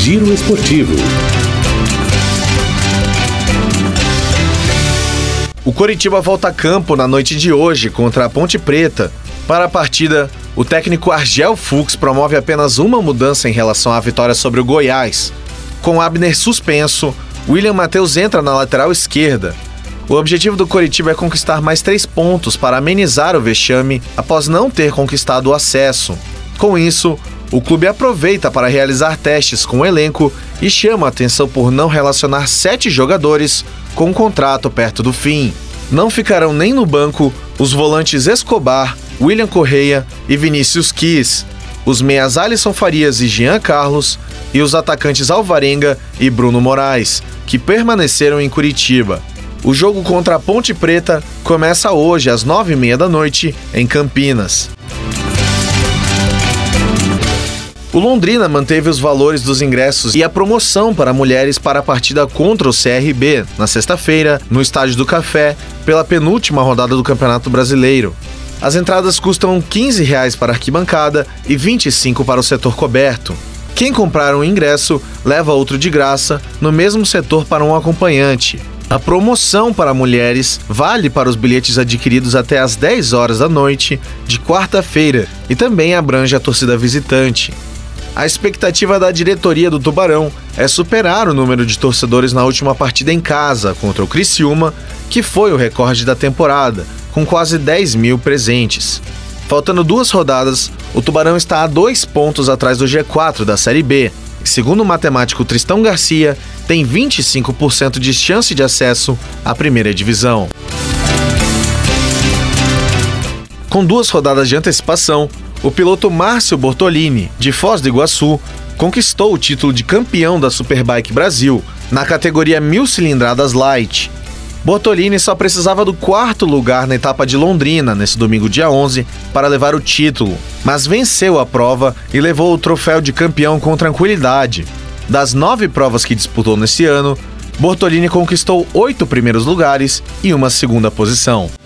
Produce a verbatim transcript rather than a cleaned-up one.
Giro Esportivo. O Coritiba volta a campo na noite de hoje contra a Ponte Preta. Para a partida, o técnico Argel Fuchs promove apenas uma mudança em relação à vitória sobre o Goiás. Com Abner suspenso, William Matheus entra na lateral esquerda. O objetivo do Coritiba é conquistar mais três pontos para amenizar o vexame após não ter conquistado o acesso. Com isso, o clube aproveita para realizar testes com o elenco e chama a atenção por não relacionar sete jogadores com o contrato perto do fim. Não ficarão nem no banco os volantes Escobar, William Correia e Vinícius Quis, os meias Alisson Farias e Jean Carlos e os atacantes Alvarenga e Bruno Moraes, que permaneceram em Curitiba. O jogo contra a Ponte Preta começa hoje às nove e meia da noite em Campinas. O Londrina manteve os valores dos ingressos e a promoção para mulheres para a partida contra o C R B, na sexta-feira, no Estádio do Café, pela penúltima rodada do Campeonato Brasileiro. As entradas custam quinze reais para a arquibancada e vinte e cinco reais para o setor coberto. Quem comprar um ingresso leva outro de graça no mesmo setor para um acompanhante. A promoção para mulheres vale para os bilhetes adquiridos até às dez horas da noite de quarta-feira e também abrange a torcida visitante. A expectativa da diretoria do Tubarão é superar o número de torcedores na última partida em casa contra o Criciúma, que foi o recorde da temporada, com quase dez mil presentes. Faltando duas rodadas, o Tubarão está a dois pontos atrás do G quatro da Série B. Segundo o matemático Tristão Garcia, tem vinte e cinco por cento de chance de acesso à primeira divisão. Com duas rodadas de antecipação, o piloto Márcio Bortolini, de Foz do Iguaçu, conquistou o título de campeão da Superbike Brasil na categoria mil cilindradas light. Bortolini só precisava do quarto lugar na etapa de Londrina, nesse domingo dia onze, para levar o título, mas venceu a prova e levou o troféu de campeão com tranquilidade. Das nove provas que disputou nesse ano, Bortolini conquistou oito primeiros lugares e uma segunda posição.